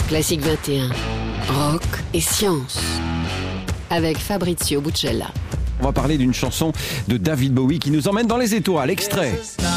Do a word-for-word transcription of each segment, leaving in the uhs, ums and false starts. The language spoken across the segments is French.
Classique vingt et un, rock et science, avec Fabrizio Buccella. On va parler d'une chanson de David Bowie qui nous emmène dans les étoiles. Extrait.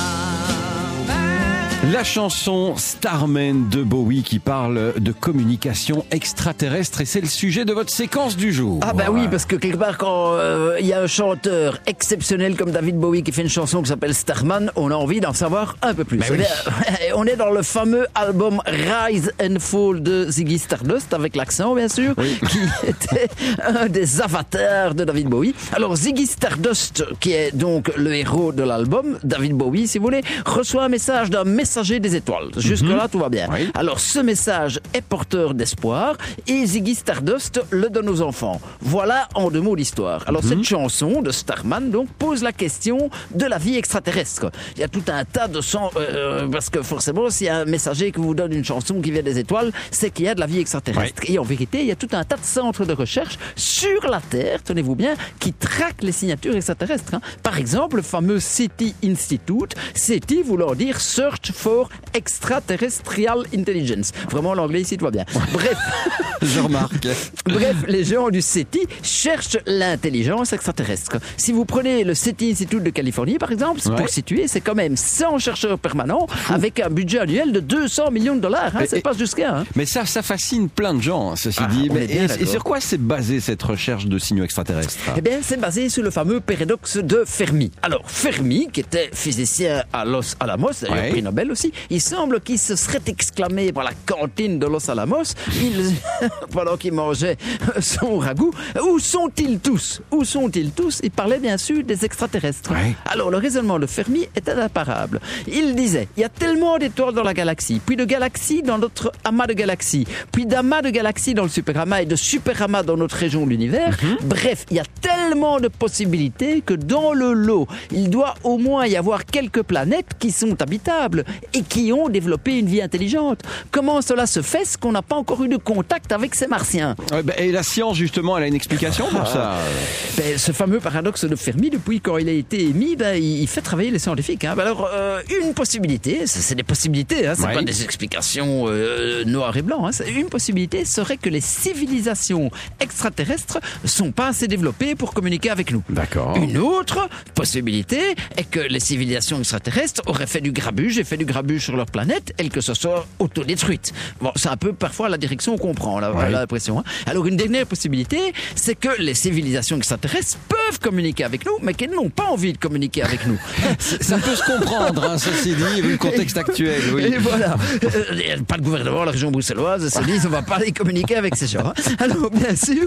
La chanson Starman de Bowie qui parle de communication extraterrestre et c'est le sujet de votre séquence du jour. Ah bah oui, parce que quelque part quand il euh, y a un chanteur exceptionnel comme David Bowie qui fait une chanson qui s'appelle Starman, on a envie d'en savoir un peu plus. Bah oui. On est dans le fameux album Rise and Fall de Ziggy Stardust, avec l'accent bien sûr, oui. qui était un des avatars de David Bowie. Alors Ziggy Stardust, qui est donc le héros de l'album, David Bowie si vous voulez, reçoit un message d'un messager des étoiles. Jusque-là, mm-hmm. tout va bien. Oui. Alors, ce message est porteur d'espoir et Ziggy Stardust le donne aux enfants. Voilà en deux mots l'histoire. Alors, mm-hmm. cette chanson de Starman, donc, pose la question de la vie extraterrestre. Il y a tout un tas de sons, euh, parce que forcément, s'il y a un messager qui vous donne une chanson qui vient des étoiles, c'est qu'il y a de la vie extraterrestre. Oui. Et en vérité, il y a tout un tas de centres de recherche sur la Terre, tenez-vous bien, qui traquent les signatures extraterrestres. Hein. Par exemple, le fameux SETI Institute, SETI voulant dire Search for Extraterrestrial Intelligence. Vraiment, l'anglais ici, tout va bien. Bref. Je remarque. Bref, les gens du SETI cherchent l'intelligence extraterrestre. Si vous prenez le SETI Institute de Californie, par exemple, ouais. pour situer, c'est quand même cent chercheurs permanents avec un budget annuel de deux cents millions de dollars. Hein, et, c'est pas jusqu'à. Hein. Mais ça, ça fascine plein de gens, ceci ah, dit. Mais, et, et sur quoi c'est basé cette recherche de signaux extraterrestres? Eh bien, c'est basé sur le fameux paradoxe de Fermi. Alors, Fermi, qui était physicien à Los Alamos, d'ailleurs ouais. prix Nobel aussi, il semble qu'il se serait exclamé par la cantine de Los Alamos, il, pendant qu'il mangeait son ragoût, où sont-ils tous? Où sont-ils tous? Il parlait bien sûr des extraterrestres. Ouais. Alors le raisonnement de Fermi était imparable. Il disait, il y a tellement d'étoiles dans la galaxie, puis de galaxies dans notre amas de galaxies, puis d'amas de galaxies dans le superamas et de superamas dans notre région de l'univers. Mm-hmm. Bref, il y a tellement de possibilités que dans le lot, il doit au moins y avoir quelques planètes qui sont habitables et qui ont développé une vie intelligente. Comment cela se fait, ce qu'on n'a pas encore eu de contact avec ces martiens? Et la science, justement, elle a une explication pour ça? Ben, ce fameux paradoxe de Fermi, depuis quand il a été émis, ben, il fait travailler les scientifiques. Hein. Ben alors, euh, une possibilité, c'est des possibilités, hein, c'est ouais. pas des explications euh, noir et blanc. Hein. Une possibilité serait que les civilisations extraterrestres sont pas assez développées pour communiquer avec nous. D'accord. Une autre possibilité est que les civilisations extraterrestres auraient fait du grabuge et fait du grabuge sur leur planète et que ce soit autodétruite. Bon, c'est un peu parfois la direction qu'on prend, là, ouais. l'impression. Hein. Alors, une dernière possibilité, c'est que les civilisations extraterrestres peuvent communiquer avec nous, mais qu'elles n'ont pas envie de communiquer avec nous. Ça peut se comprendre, hein, ceci dit, vu le contexte actuel. Oui. Et voilà. Euh, pas de gouvernement, la région bruxelloise se dit, on va pas aller communiquer avec ces gens. Hein. Alors, bien sûr,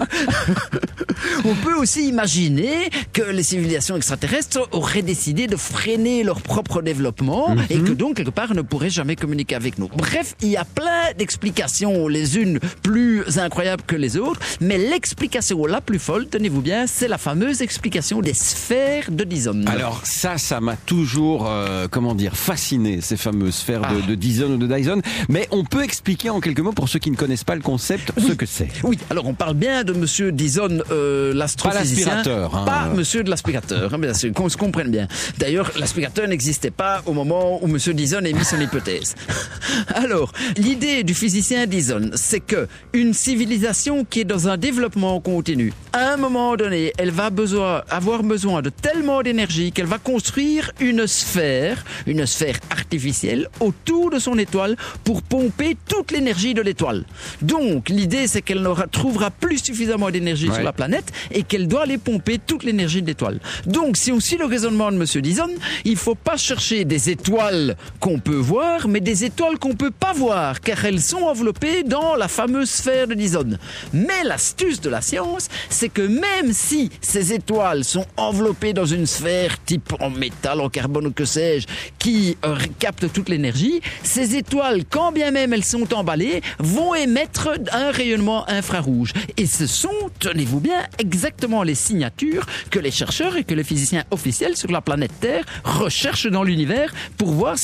on peut aussi imaginer que les civilisations extraterrestres auraient décidé de freiner leur propre développement mm-hmm. et que donc, quelque part, ne pourraient jamais communiquer avec nous. Bref, il y a plein d'explications, les unes plus incroyables que les autres, mais l'explication la plus folle, tenez-vous bien, c'est la fameuse explication des sphères de Dyson. Alors ça, ça m'a toujours, euh, comment dire, fasciné, ces fameuses sphères ah. de, de Dyson ou de Dyson, mais on peut expliquer en quelques mots, pour ceux qui ne connaissent pas le concept, oui. ce que c'est. Oui, alors on parle bien de monsieur Dyson, euh, l'astrophysicien. Pas l'aspirateur. Hein. Pas monsieur de l'aspirateur, hein, bien sûr, qu'on se comprenne bien. D'ailleurs, l'aspirateur n'existait pas au moment où monsieur Dyson a mis son hypothèse. Alors, l'idée du physicien Dyson, c'est que une civilisation qui est dans un développement continu, à un moment donné, elle va besoin, avoir besoin de tellement d'énergie qu'elle va construire une sphère, une sphère artificielle autour de son étoile pour pomper toute l'énergie de l'étoile. Donc, l'idée, c'est qu'elle n'aura, trouvera plus suffisamment d'énergie ouais. sur la planète et qu'elle doit aller pomper toute l'énergie de l'étoile. Donc, si on suit le raisonnement de monsieur Dyson, il faut pas chercher des étoiles qu'on peut voir, mais des étoiles qu'on peut pas voir, car elles sont enveloppées dans la fameuse sphère de Dyson. Mais l'astuce de la science, c'est que même si ces étoiles sont enveloppées dans une sphère type en métal, en carbone ou que sais-je, qui euh, capte toute l'énergie, ces étoiles, quand bien même elles sont emballées, vont émettre un rayonnement infrarouge. Et ce sont, tenez-vous bien, exactement les signatures que les chercheurs et que les physiciens officiels sur la planète Terre recherchent dans l'univers pour voir s'il n'y a pas une vie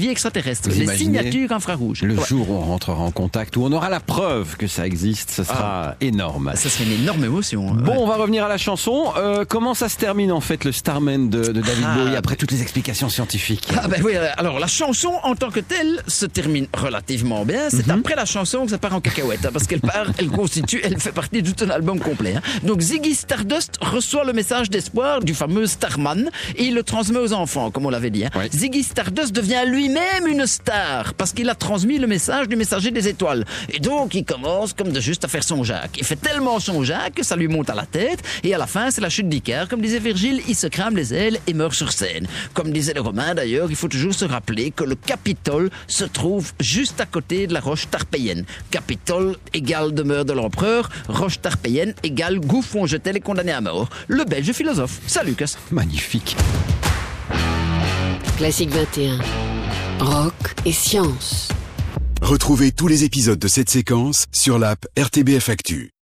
vie extraterrestre, Vous les imaginez signatures infrarouges. Le Ouais. jour où on rentrera en contact, où on aura la preuve que ça existe, ce sera Ah. énorme. Ça serait une énorme émotion. Bon, Ouais. on va revenir à la chanson. Euh, comment ça se termine en fait le Starman de, de David Ah, Bowie après toutes les explications scientifiques? Ah ben oui, alors la chanson en tant que telle se termine relativement bien. C'est Mhm. après la chanson que ça part en cacahuète, hein, parce qu'elle part, elle constitue, elle fait partie de tout un album complet. hein. Donc Ziggy Stardust reçoit le message d'espoir du fameux Starman et il le transmet aux enfants, comme on l'avait dit. hein. Ouais. Ziggy Stardust devient lui-même une star parce qu'il a transmis le message du messager des étoiles. Et donc il commence comme de juste à faire son Jacques. Il fait tellement son Jacques que ça lui monte à la tête et à la fin c'est la chute d'Icare. Comme disait Virgile, il se crame les ailes et meurt sur scène. Comme disaient les Romains d'ailleurs, il faut toujours se rappeler que le Capitole se trouve juste à côté de la roche tarpéienne. Capitole égale demeure de l'empereur, roche tarpéienne égale gouffre où on jetait les condamnés à mort. Le belge philosophe. Salut Lucas. Magnifique. Classique vingt et un. Rock et science. Retrouvez tous les épisodes de cette séquence sur l'app R T B F Actu.